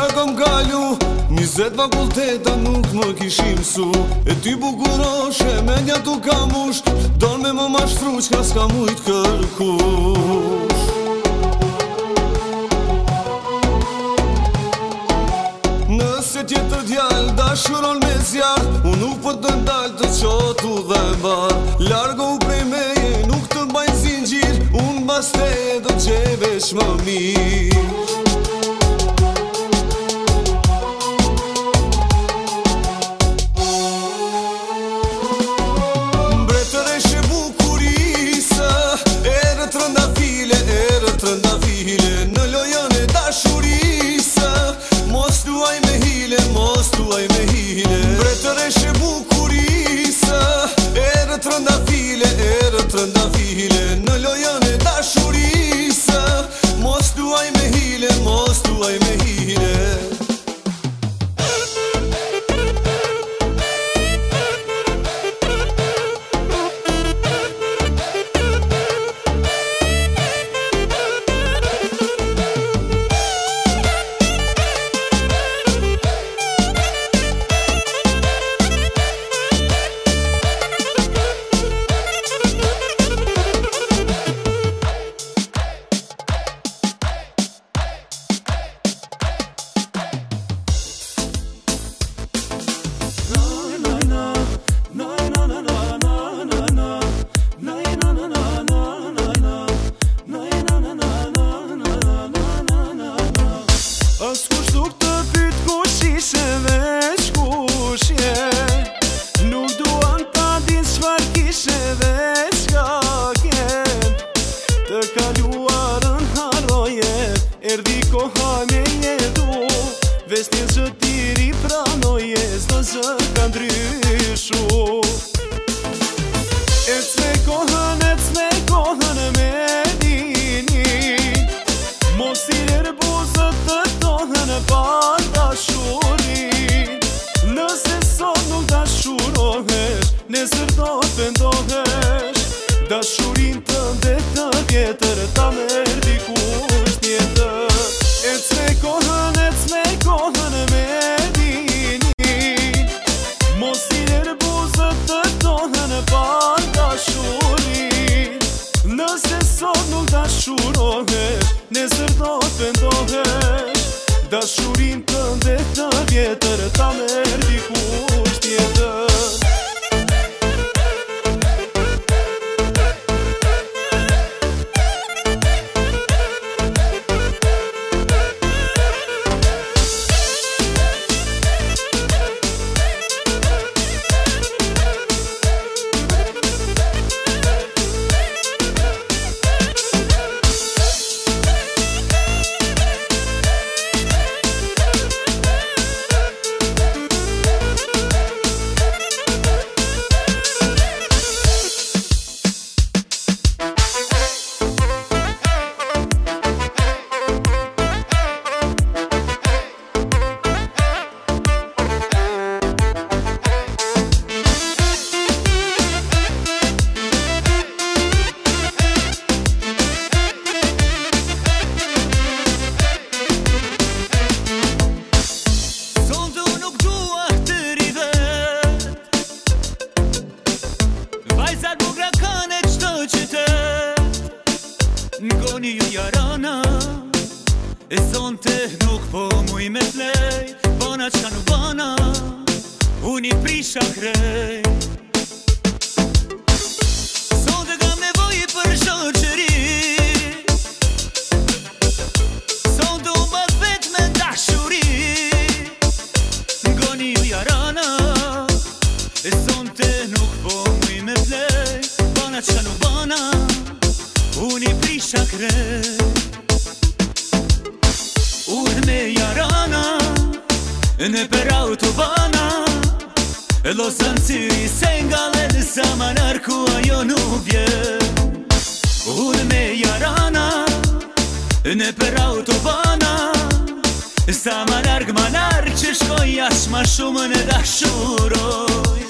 Gjera kom kalu 20 fakulteta nuk më kishim su E ty bukuroshe me nja tu kamush Don me më mashtru qka s'ka mujt kërkush Nëse tjetër djall dashuron me zjarr Unë nuk për të ndalë të qotu dhe mbar Largo u prej meje nuk të mbajnë zingjir Unë bas te do gjevesh më mirë Në lojën e dashurisë Mos luaj me hile, mos luaj me hile Mbretëreshe bukurisë Erë trëndafile, erë trëndafile Në lojën e dashurisë Mos luaj me hile, mos luaj me hile Askush nuk të pyt kush ishe veç kush je Nuk duan ta din çfar kishe veç ka ken Të kaluarën harroje, erdi koha me jetu Vestin që tiri pranoje, s'do zë ka ndryshu Ec me kohën me dini Mos i erbuzët të tohen pa dashurin Nëse sot nuk dashurohesh, nesër do pendohesh Dashurin të ndetë vjetër, ta merë dikush tjetër Ec me kohën me dini Mos i erbuzët të tohen pa dashurin Nëse sot nuk dashurohesh, nesër do pendohesh Dashurin të ndetë vjetër, ta merë dikush tjetër Ngoni ju jarana E sonte nuk po muj me flej Bona qka nuk bana Unë i prisha krej Sonte kam nevoji për shoqëri Sonte u bët vet me dashuri Ngoni ju jarana E sonte nuk po muj me flej Bona qka nuk bana Unë i prisha krej Ur me jarana Në per autobana Losën ciri se nga lelë Sa ma narku ajo nuk vjen Ur me jarana Në per autobana Sa ma nark që shkoj As ma shumë në dashuroj